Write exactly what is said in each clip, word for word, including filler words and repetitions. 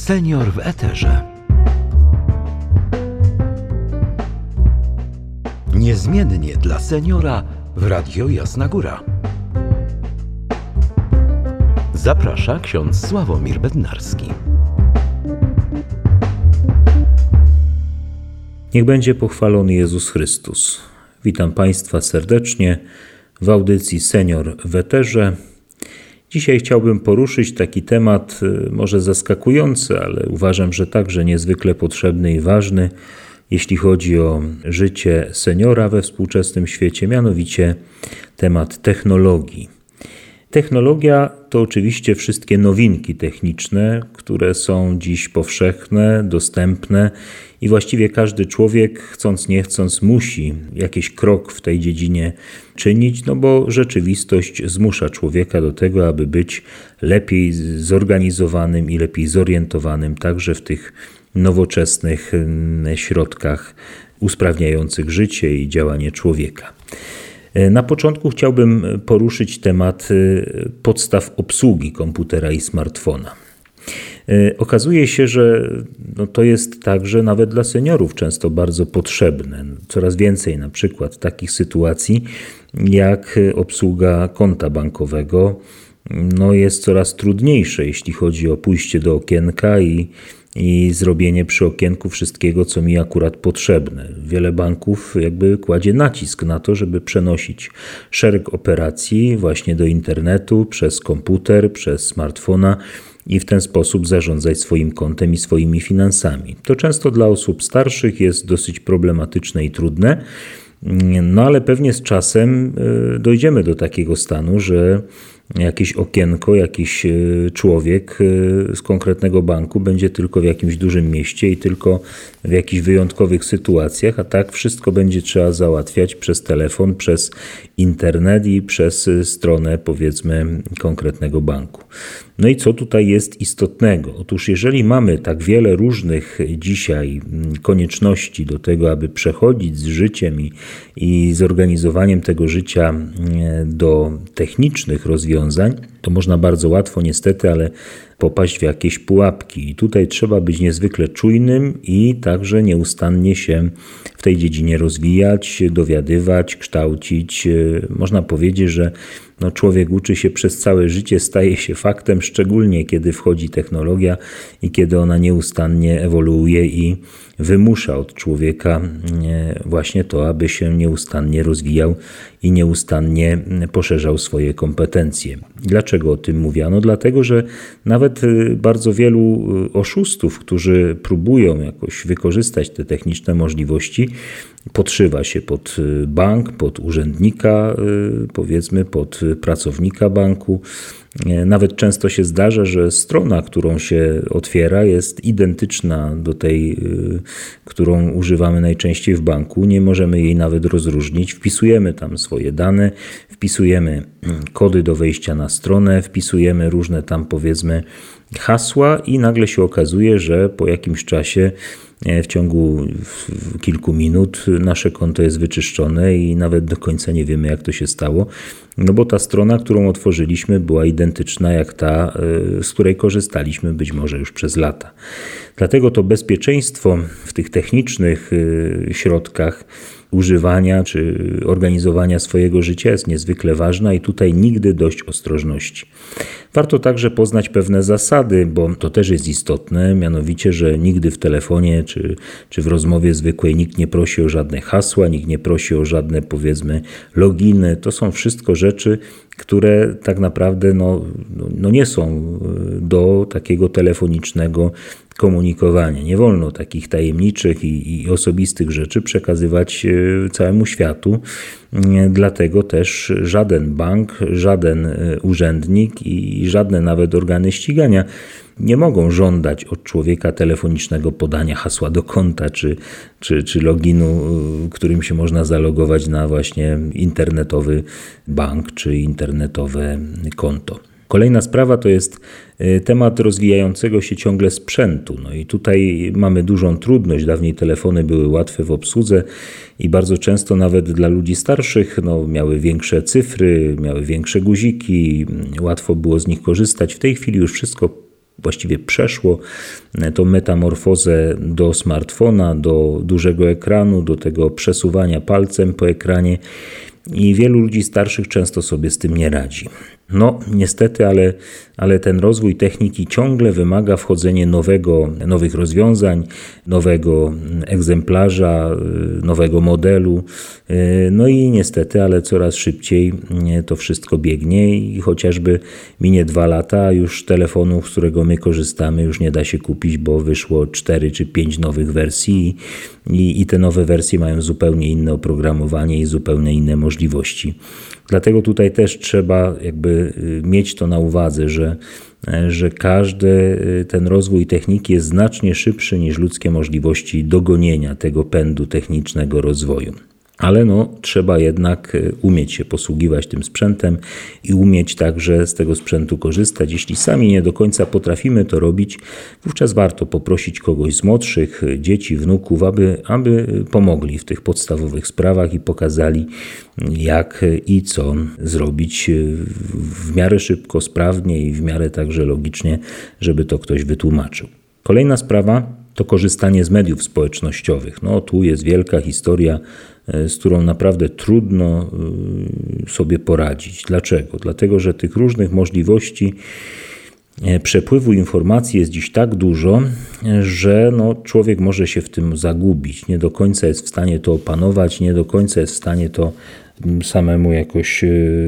Senior w eterze. Niezmiennie dla seniora w Radio Jasna Góra. Zaprasza ksiądz Sławomir Bednarski. Niech będzie pochwalony Jezus Chrystus. Witam Państwa serdecznie w audycji Senior w eterze. Dzisiaj chciałbym poruszyć taki temat może zaskakujący, ale uważam, że także niezwykle potrzebny i ważny, jeśli chodzi o życie seniora we współczesnym świecie, mianowicie temat technologii. Technologia to oczywiście wszystkie nowinki techniczne, które są dziś powszechne, dostępne i właściwie każdy człowiek, chcąc nie chcąc, musi jakiś krok w tej dziedzinie czynić, no bo rzeczywistość zmusza człowieka do tego, aby być lepiej zorganizowanym i lepiej zorientowanym także w tych nowoczesnych środkach usprawniających życie i działanie człowieka. Na początku chciałbym poruszyć temat podstaw obsługi komputera i smartfona. Okazuje się, że no to jest także nawet dla seniorów często bardzo potrzebne. Coraz więcej na przykład takich sytuacji jak obsługa konta bankowego no jest coraz trudniejsze, jeśli chodzi o pójście do okienka i i zrobienie przy okienku wszystkiego, co mi akurat potrzebne. Wiele banków jakby kładzie nacisk na to, żeby przenosić szereg operacji właśnie do internetu, przez komputer, przez smartfona i w ten sposób zarządzać swoim kontem i swoimi finansami. To często dla osób starszych jest dosyć problematyczne i trudne, no ale pewnie z czasem dojdziemy do takiego stanu, że jakieś okienko, jakiś człowiek z konkretnego banku będzie tylko w jakimś dużym mieście i tylko w jakichś wyjątkowych sytuacjach, a tak wszystko będzie trzeba załatwiać przez telefon, przez internet i przez stronę, powiedzmy, konkretnego banku. No i co tutaj jest istotnego? Otóż jeżeli mamy tak wiele różnych dzisiaj konieczności do tego, aby przechodzić z życiem i, i zorganizowaniem tego życia do technicznych rozwiązań, to można bardzo łatwo niestety, ale popaść w jakieś pułapki. I tutaj trzeba być niezwykle czujnym i także nieustannie się w tej dziedzinie rozwijać, dowiadywać, kształcić. Można powiedzieć, że no człowiek uczy się przez całe życie, staje się faktem, szczególnie kiedy wchodzi technologia i kiedy ona nieustannie ewoluuje i wymusza od człowieka właśnie to, aby się nieustannie rozwijał i nieustannie poszerzał swoje kompetencje. Dlaczego o tym mówię? No dlatego, że nawet bardzo wielu oszustów, którzy próbują jakoś wykorzystać te techniczne możliwości, podszywa się pod bank, pod urzędnika, powiedzmy, pod pracownika banku. Nawet często się zdarza, że strona, którą się otwiera, jest identyczna do tej, którą używamy najczęściej w banku. Nie możemy jej nawet rozróżnić. Wpisujemy tam swoje dane, wpisujemy kody do wejścia na stronę, wpisujemy różne tam, powiedzmy, hasła i nagle się okazuje, że po jakimś czasie, w ciągu kilku minut nasze konto jest wyczyszczone i nawet do końca nie wiemy, jak to się stało, no bo ta strona, którą otworzyliśmy, była identyczna jak ta, z której korzystaliśmy być może już przez lata. Dlatego to bezpieczeństwo w tych technicznych środkach używania czy organizowania swojego życia jest niezwykle ważna i tutaj nigdy dość ostrożności. Warto także poznać pewne zasady, bo to też jest istotne, mianowicie, że nigdy w telefonie czy, czy w rozmowie zwykłej nikt nie prosi o żadne hasła, nikt nie prosi o żadne, powiedzmy, loginy. To są wszystko rzeczy, które tak naprawdę no, no nie są do takiego telefonicznego komunikowania. Nie wolno takich tajemniczych i, i osobistych rzeczy przekazywać całemu światu. Dlatego też żaden bank, żaden urzędnik i żadne nawet organy ścigania nie mogą żądać od człowieka telefonicznego podania hasła do konta czy, czy, czy loginu, którym się można zalogować na właśnie internetowy bank czy internetowe konto. Kolejna sprawa to jest temat rozwijającego się ciągle sprzętu. No i tutaj mamy dużą trudność. Dawniej telefony były łatwe w obsłudze i bardzo często nawet dla ludzi starszych no, miały większe cyfry, miały większe guziki, łatwo było z nich korzystać. W tej chwili już wszystko właściwie przeszło tą metamorfozę do smartfona, do dużego ekranu, do tego przesuwania palcem po ekranie i wielu ludzi starszych często sobie z tym nie radzi. No niestety, ale, ale ten rozwój techniki ciągle wymaga wchodzenia nowego, nowych rozwiązań, nowego egzemplarza, nowego modelu. No i niestety, ale coraz szybciej to wszystko biegnie i chociażby minie dwa lata, a już telefonu, z którego my korzystamy, już nie da się kupić, bo wyszło cztery czy pięć nowych wersji i, i te nowe wersje mają zupełnie inne oprogramowanie i zupełnie inne możliwości. Dlatego tutaj też trzeba jakby mieć to na uwadze, że, że każdy ten rozwój techniki jest znacznie szybszy niż ludzkie możliwości dogonienia tego pędu technicznego rozwoju. Ale no, trzeba jednak umieć się posługiwać tym sprzętem i umieć także z tego sprzętu korzystać. Jeśli sami nie do końca potrafimy to robić, wówczas warto poprosić kogoś z młodszych, dzieci, wnuków, aby, aby pomogli w tych podstawowych sprawach i pokazali, jak i co zrobić w miarę szybko, sprawnie i w miarę także logicznie, żeby to ktoś wytłumaczył. Kolejna sprawa to korzystanie z mediów społecznościowych. No tu jest wielka historia, z którą naprawdę trudno sobie poradzić. Dlaczego? Dlatego, że tych różnych możliwości przepływu informacji jest dziś tak dużo, że no, człowiek może się w tym zagubić. Nie do końca jest w stanie to opanować, nie do końca jest w stanie to samemu jakoś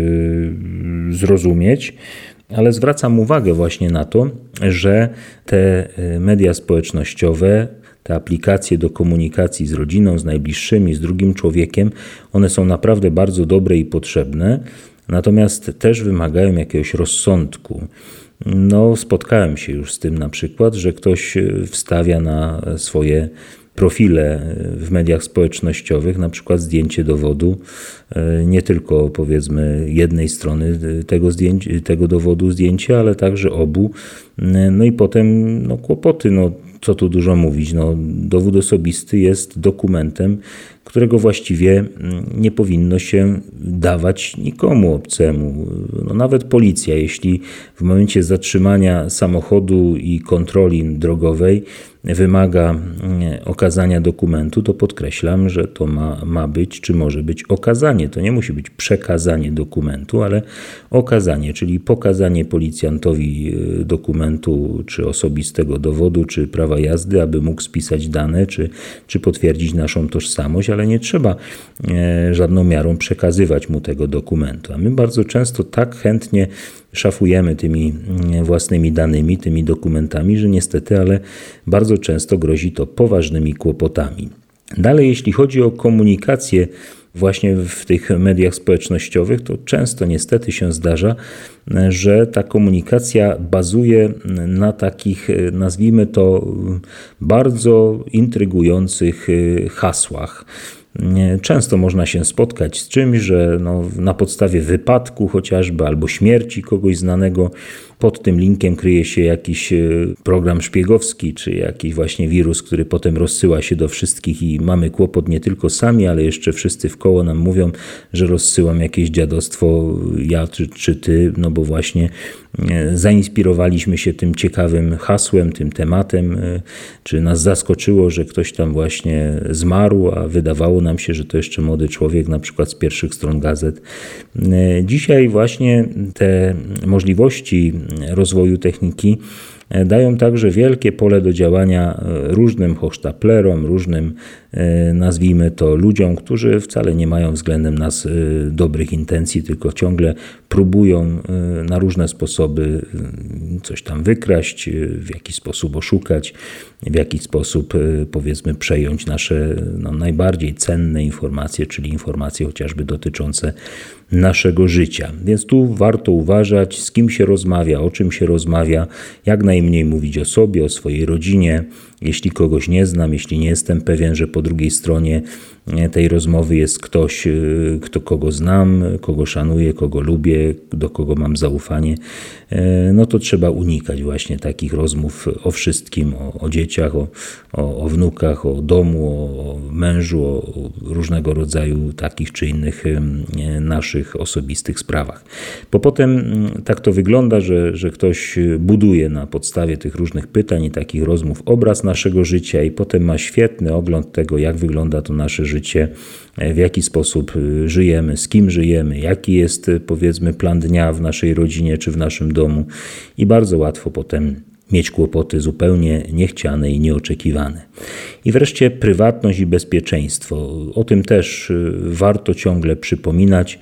zrozumieć. Ale zwracam uwagę właśnie na to, że te media społecznościowe, te aplikacje do komunikacji z rodziną, z najbliższymi, z drugim człowiekiem, one są naprawdę bardzo dobre i potrzebne, natomiast też wymagają jakiegoś rozsądku. No, spotkałem się już z tym na przykład, że ktoś wstawia na swoje profile w mediach społecznościowych, na przykład zdjęcie dowodu, nie tylko powiedzmy jednej strony tego, zdjęcia, tego dowodu zdjęcia, ale także obu. No i potem no, kłopoty, no co tu dużo mówić, no, dowód osobisty jest dokumentem, którego właściwie nie powinno się dawać nikomu obcemu. No, nawet policja, jeśli w momencie zatrzymania samochodu i kontroli drogowej wymaga okazania dokumentu, to podkreślam, że to ma, ma być, czy może być okazanie. To nie musi być przekazanie dokumentu, ale okazanie, czyli pokazanie policjantowi dokumentu, czy osobistego dowodu, czy prawa jazdy, aby mógł spisać dane, czy, czy potwierdzić naszą tożsamość, ale nie trzeba żadną miarą przekazywać mu tego dokumentu. A my bardzo często tak chętnie szafujemy tymi własnymi danymi, tymi dokumentami, że niestety, ale bardzo często grozi to poważnymi kłopotami. Dalej, jeśli chodzi o komunikację właśnie w tych mediach społecznościowych, to często niestety się zdarza, że ta komunikacja bazuje na takich, nazwijmy to, bardzo intrygujących hasłach. Często można się spotkać z czymś, że no, na podstawie wypadku chociażby albo śmierci kogoś znanego pod tym linkiem kryje się jakiś program szpiegowski, czy jakiś właśnie wirus, który potem rozsyła się do wszystkich i mamy kłopot nie tylko sami, ale jeszcze wszyscy wkoło nam mówią, że rozsyłam jakieś dziadostwo, ja czy, czy ty, no bo właśnie zainspirowaliśmy się tym ciekawym hasłem, tym tematem, czy nas zaskoczyło, że ktoś tam właśnie zmarł, a wydawało nam się, że to jeszcze młody człowiek, na przykład z pierwszych stron gazet. Dzisiaj właśnie te możliwości rozwoju techniki dają także wielkie pole do działania różnym hochsztaplerom, różnym, nazwijmy to, ludziom, którzy wcale nie mają względem nas dobrych intencji, tylko ciągle próbują na różne sposoby coś tam wykraść, w jakiś sposób oszukać, w jakiś sposób, powiedzmy, przejąć nasze no, najbardziej cenne informacje, czyli informacje chociażby dotyczące naszego życia. Więc tu warto uważać, z kim się rozmawia, o czym się rozmawia, jak najmniej mówić o sobie, o swojej rodzinie, jeśli kogoś nie znam, jeśli nie jestem pewien, że po drugiej stronie tej rozmowy jest ktoś, kto kogo znam, kogo szanuję, kogo lubię, do kogo mam zaufanie, no to trzeba unikać właśnie takich rozmów o wszystkim, o, o dzieciach, o, o, o wnukach, o domu, o mężu, o różnego rodzaju takich czy innych naszych osobistych sprawach. Bo potem tak to wygląda, że, że ktoś buduje na podstawie tych różnych pytań i takich rozmów obraz naszego życia i potem ma świetny ogląd tego, jak wygląda to nasze życie, w jaki sposób żyjemy, z kim żyjemy, jaki jest, powiedzmy, plan dnia w naszej rodzinie czy w naszym domu i bardzo łatwo potem mieć kłopoty zupełnie niechciane i nieoczekiwane. I wreszcie prywatność i bezpieczeństwo. O tym też warto ciągle przypominać,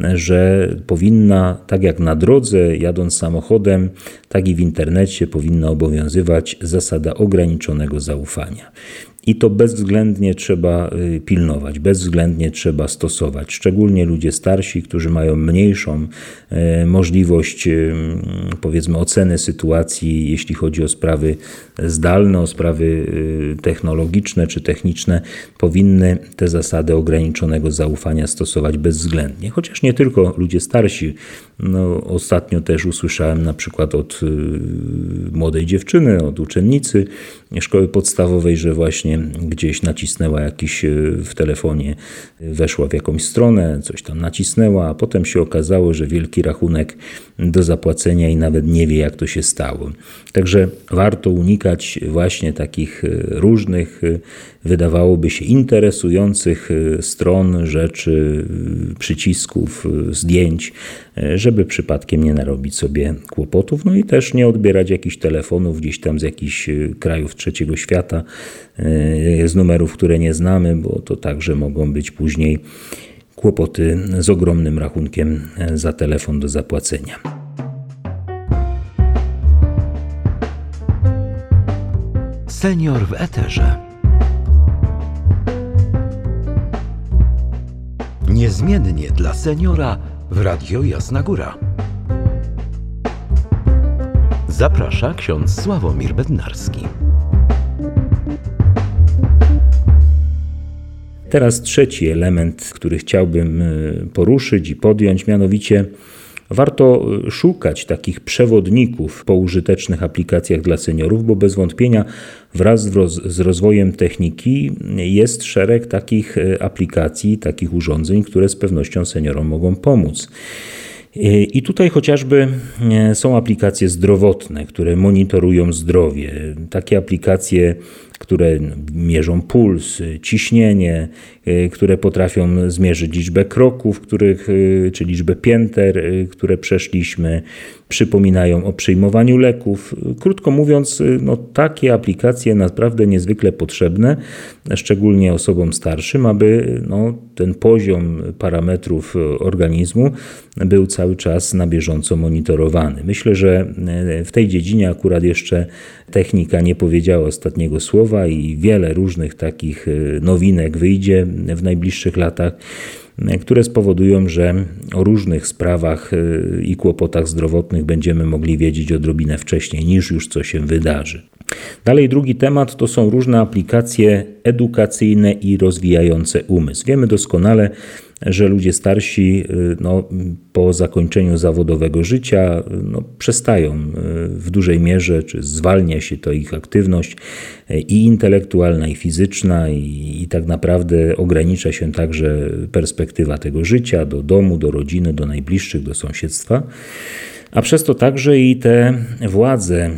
że powinna, tak jak na drodze, jadąc samochodem, tak i w internecie powinna obowiązywać zasada ograniczonego zaufania. I to bezwzględnie trzeba pilnować, bezwzględnie trzeba stosować. Szczególnie ludzie starsi, którzy mają mniejszą możliwość, powiedzmy, oceny sytuacji, jeśli chodzi o sprawy zdalne, o sprawy technologiczne czy techniczne, powinny te zasady ograniczonego zaufania stosować bezwzględnie. Chociaż nie tylko ludzie starsi. No, ostatnio też usłyszałem na przykład od młodej dziewczyny, od uczennicy szkoły podstawowej, że właśnie gdzieś nacisnęła jakiś w telefonie, weszła w jakąś stronę, coś tam nacisnęła, a potem się okazało, że wielki rachunek do zapłacenia i nawet nie wie, jak to się stało. Także warto unikać właśnie takich różnych, wydawałoby się interesujących stron, rzeczy, przycisków, zdjęć, żeby przypadkiem nie narobić sobie kłopotów, no i też nie odbierać jakichś telefonów gdzieś tam z jakichś krajów trzeciego świata, z numerów, które nie znamy, bo to także mogą być później kłopoty z ogromnym rachunkiem za telefon do zapłacenia. Senior w eterze. Niezmiennie dla seniora w Radio Jasna Góra. Zaprasza ksiądz Sławomir Bednarski. Teraz trzeci element, który chciałbym poruszyć i podjąć, mianowicie warto szukać takich przewodników po użytecznych aplikacjach dla seniorów, bo bez wątpienia wraz z rozwojem techniki jest szereg takich aplikacji, takich urządzeń, które z pewnością seniorom mogą pomóc. I tutaj chociażby są aplikacje zdrowotne, które monitorują zdrowie. Takie aplikacje, które mierzą puls, ciśnienie, które potrafią zmierzyć liczbę kroków, których, czy liczbę pięter, które przeszliśmy, przypominają o przyjmowaniu leków. Krótko mówiąc, no, takie aplikacje naprawdę niezwykle potrzebne, szczególnie osobom starszym, aby no, ten poziom parametrów organizmu był cały czas na bieżąco monitorowany. Myślę, że w tej dziedzinie akurat jeszcze technika nie powiedziała ostatniego słowa i wiele różnych takich nowinek wyjdzie w najbliższych latach, które spowodują, że o różnych sprawach i kłopotach zdrowotnych będziemy mogli wiedzieć odrobinę wcześniej, niż już co się wydarzy. Dalej drugi temat to są różne aplikacje edukacyjne i rozwijające umysł. Wiemy doskonale, że ludzie starsi no, po zakończeniu zawodowego życia no, przestają w dużej mierze, czy zwalnia się to ich aktywność i intelektualna, i fizyczna, i, i tak naprawdę ogranicza się także perspektywa tego życia do domu, do rodziny, do najbliższych, do sąsiedztwa. A przez to także i te władze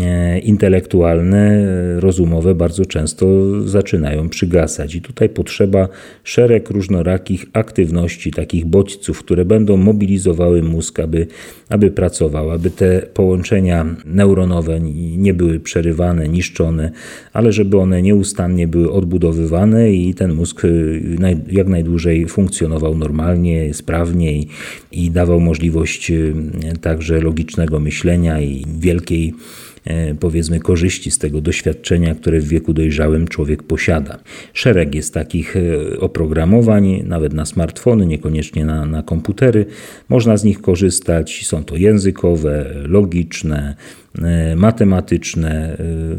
intelektualne, rozumowe bardzo często zaczynają przygasać. I tutaj potrzeba szereg różnorakich aktywności, takich bodźców, które będą mobilizowały mózg, aby, aby pracował, aby te połączenia neuronowe nie były przerywane, niszczone, ale żeby one nieustannie były odbudowywane i ten mózg jak najdłużej funkcjonował normalnie, sprawnie i, i dawał możliwość tak także logicznego myślenia i wielkiej powiedzmy korzyści z tego doświadczenia, które w wieku dojrzałym człowiek posiada. Szereg jest takich oprogramowań, nawet na smartfony, niekoniecznie na, na komputery. Można z nich korzystać. Są to językowe, logiczne, matematyczne.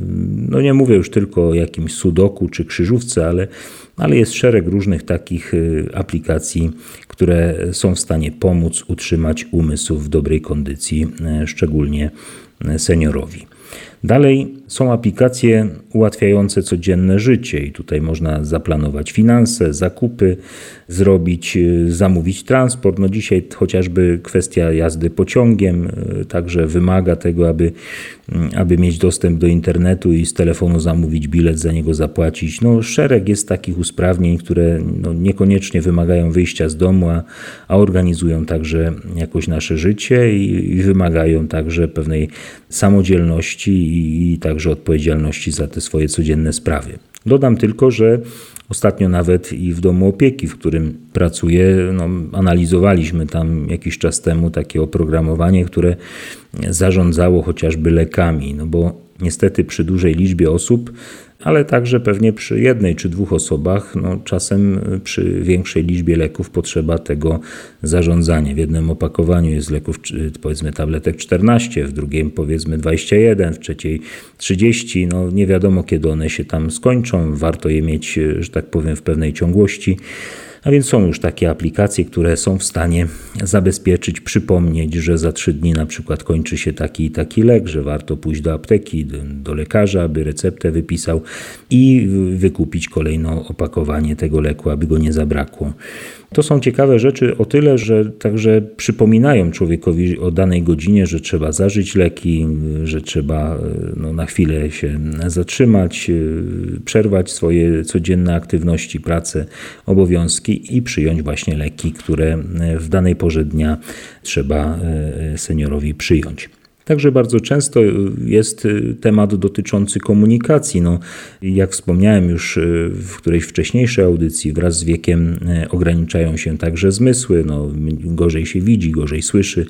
No nie mówię już tylko o jakimś sudoku czy krzyżówce, ale, ale jest szereg różnych takich aplikacji, które są w stanie pomóc utrzymać umysł w dobrej kondycji, szczególnie seniorowi. Dalej są aplikacje ułatwiające codzienne życie i tutaj można zaplanować finanse, zakupy, zrobić, zamówić transport. No dzisiaj chociażby kwestia jazdy pociągiem także wymaga tego, aby, aby mieć dostęp do internetu i z telefonu zamówić bilet, za niego zapłacić. No szereg jest takich usprawnień, które no niekoniecznie wymagają wyjścia z domu, a, a organizują także jakoś nasze życie i, i wymagają także pewnej samodzielności i, i także odpowiedzialności za te swoje codzienne sprawy. Dodam tylko, że ostatnio nawet i w domu opieki, w którym pracuję, no, analizowaliśmy tam jakiś czas temu takie oprogramowanie, które zarządzało chociażby lekami, no bo niestety przy dużej liczbie osób, ale także pewnie przy jednej czy dwóch osobach, no czasem przy większej liczbie leków potrzeba tego zarządzania. W jednym opakowaniu jest leków, powiedzmy tabletek czternaście, w drugim powiedzmy dwadzieścia jeden, w trzeciej trzydzieści. No nie wiadomo kiedy one się tam skończą, warto je mieć, że tak powiem, w pewnej ciągłości. A więc są już takie aplikacje, które są w stanie zabezpieczyć, przypomnieć, że za trzy dni na przykład kończy się taki i taki lek, że warto pójść do apteki, do, do lekarza, aby receptę wypisał i wykupić kolejne opakowanie tego leku, aby go nie zabrakło. To są ciekawe rzeczy o tyle, że także przypominają człowiekowi o danej godzinie, że trzeba zażyć leki, że trzeba no, na chwilę się zatrzymać, przerwać swoje codzienne aktywności, pracę, obowiązki i przyjąć właśnie leki, które w danej porze dnia trzeba seniorowi przyjąć. Także bardzo często jest temat dotyczący komunikacji. No, jak wspomniałem już w którejś wcześniejszej audycji, wraz z wiekiem ograniczają się także zmysły, no, gorzej się widzi, gorzej słyszy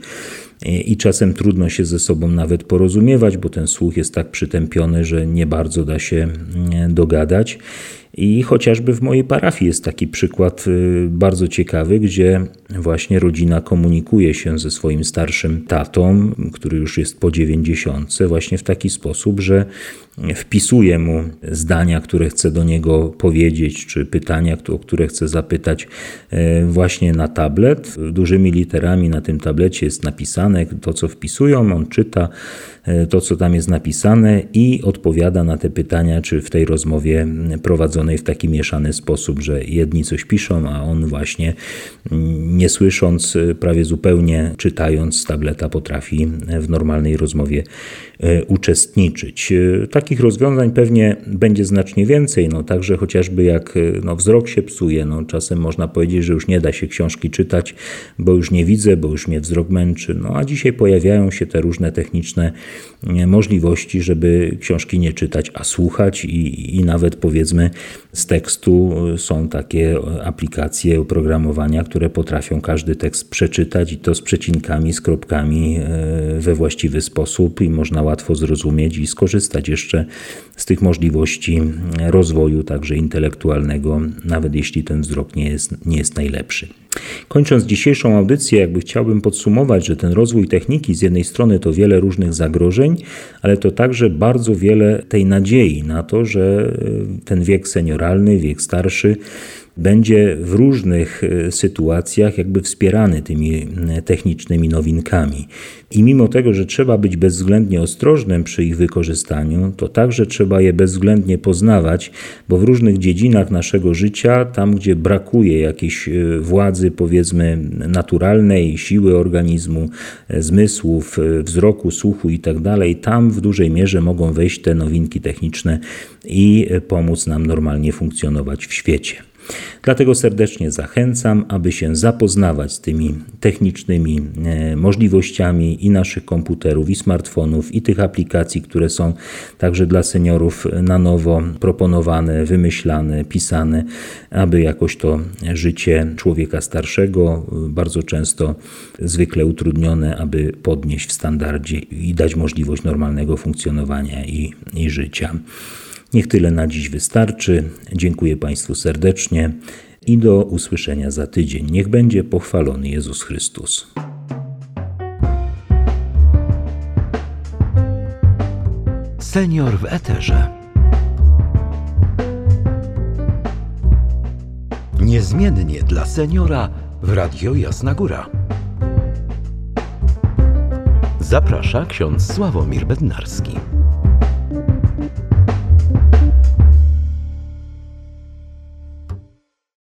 i czasem trudno się ze sobą nawet porozumiewać, bo ten słuch jest tak przytępiony, że nie bardzo da się dogadać. I chociażby w mojej parafii jest taki przykład bardzo ciekawy, gdzie właśnie rodzina komunikuje się ze swoim starszym tatą, który już jest po dziewięćdziesiątce, właśnie w taki sposób, że wpisuje mu zdania, które chce do niego powiedzieć, czy pytania, o które chce zapytać właśnie na tablet. Dużymi literami na tym tablecie jest napisane to, co wpisują, on czyta to, co tam jest napisane i odpowiada na te pytania, czy w tej rozmowie prowadzonej w taki mieszany sposób, że jedni coś piszą, a on właśnie nie słysząc, prawie zupełnie czytając z tableta potrafi w normalnej rozmowie uczestniczyć. Takich rozwiązań pewnie będzie znacznie więcej, no także chociażby jak no, wzrok się psuje, no czasem można powiedzieć, że już nie da się książki czytać, bo już nie widzę, bo już mnie wzrok męczy, no a dzisiaj pojawiają się te różne techniczne możliwości, żeby książki nie czytać, a słuchać i, i nawet powiedzmy z tekstu są takie aplikacje, oprogramowania, które potrafią każdy tekst przeczytać i to z przecinkami, z kropkami we właściwy sposób i można łatwo zrozumieć i skorzystać jeszcze z tych możliwości rozwoju także intelektualnego, nawet jeśli ten wzrok nie jest, nie jest najlepszy. Kończąc dzisiejszą audycję, jakby chciałbym podsumować, że ten rozwój techniki z jednej strony to wiele różnych zagrożeń, ale to także bardzo wiele tej nadziei na to, że ten wiek senioralny, wiek starszy będzie w różnych sytuacjach jakby wspierany tymi technicznymi nowinkami. I mimo tego, że trzeba być bezwzględnie ostrożnym przy ich wykorzystaniu, to także trzeba je bezwzględnie poznawać, bo w różnych dziedzinach naszego życia, tam gdzie brakuje jakiejś władzy powiedzmy naturalnej, siły organizmu, zmysłów, wzroku, słuchu i tak dalej, tam w dużej mierze mogą wejść te nowinki techniczne i pomóc nam normalnie funkcjonować w świecie. Dlatego serdecznie zachęcam, aby się zapoznawać z tymi technicznymi możliwościami i naszych komputerów, i smartfonów, i tych aplikacji, które są także dla seniorów na nowo proponowane, wymyślane, pisane, aby jakoś to życie człowieka starszego, bardzo często zwykle utrudnione, aby podnieść w standardzie i dać możliwość normalnego funkcjonowania i, i życia. Niech tyle na dziś wystarczy. Dziękuję Państwu serdecznie i do usłyszenia za tydzień. Niech będzie pochwalony Jezus Chrystus. Senior w eterze. Niezmiennie dla seniora w Radio Jasna Góra. Zaprasza ksiądz Sławomir Bednarski.